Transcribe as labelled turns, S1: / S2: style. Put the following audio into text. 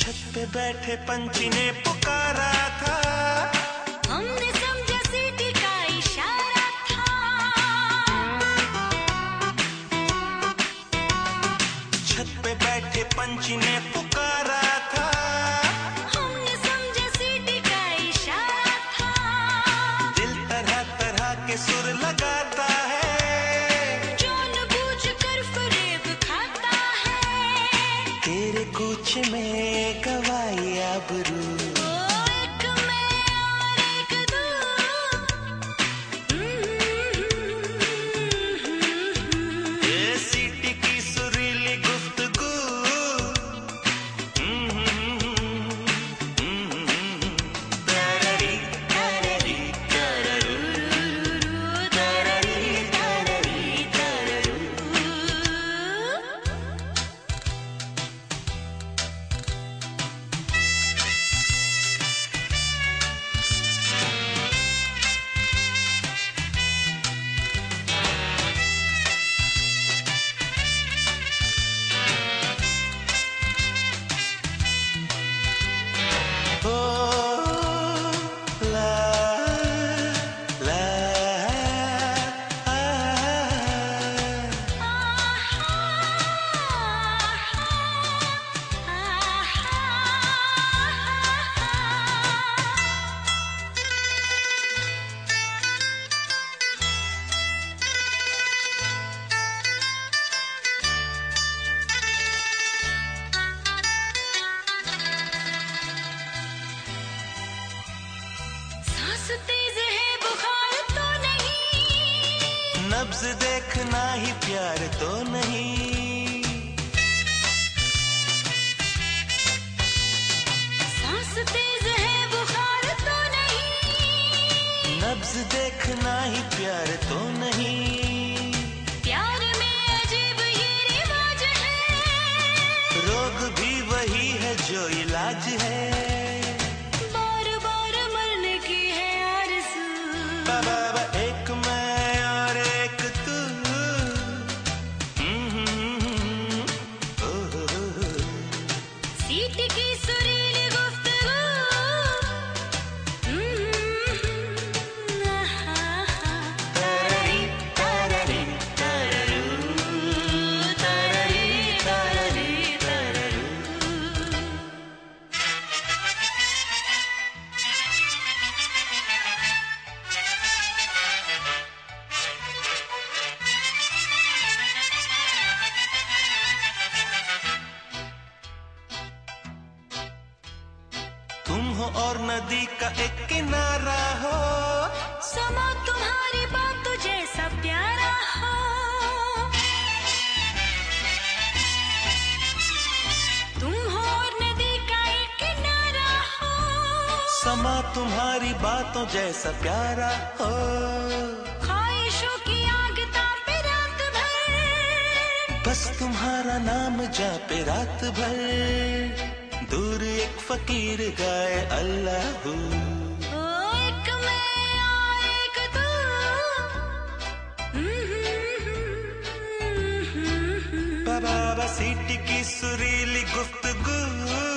S1: छत पे बैठे पंछी ने पुकारा था,
S2: हमने समझा सीटी का इशारा था।
S1: छत पे बैठे पंछी ने पुकारा था,
S2: हमने समझा सीटी का इशारा था।
S1: दिल तरह तरह के सुर लगाता है,
S2: जानबूझ कर फरेब खाता है।
S1: तेरे कुछ में गवाई आबरू,
S2: एक मैं और एक तू।
S1: ये सीटी की सुरीली गुफ्तगू। तररी तररी तररू, तररी तररी तररू। ओ ला ला
S2: सांस तेज है बुखार तो नहीं,
S1: नब्ज देखना ही प्यार तो नहीं,
S2: सांस तेज है बुखार तो नहीं।
S1: नब्ज देखना ही प्यार तो नहीं।
S2: प्यार में अजीब ये रिवाज है,
S1: रोग भी वही है जो इलाज है।
S2: बार बार मरने की है आरज़ू।
S1: बाबा एक मैं और एक तू।
S2: सीटी की सुरीली गुफ्तगू।
S1: तररी तररी तररू, तररी तररी तररू। तुम हो और नदी का एक किनारा हो,
S2: समा तुम्हारी बात तो जैसा प्यारा हो। तुम हो और नदी का एक किनारा हो,
S1: समा तुम्हारी बातों जैसा प्यारा हो।
S2: ख्वाहिशों की आग तापे रात भर,
S1: बस तुम्हारा नाम जापे रात भर। दूर एक फकीर गाए अल्लाहू,
S2: ओ एक मैं और एक तू।
S1: बाबा सीटी की सुरीली गुफ्तगू।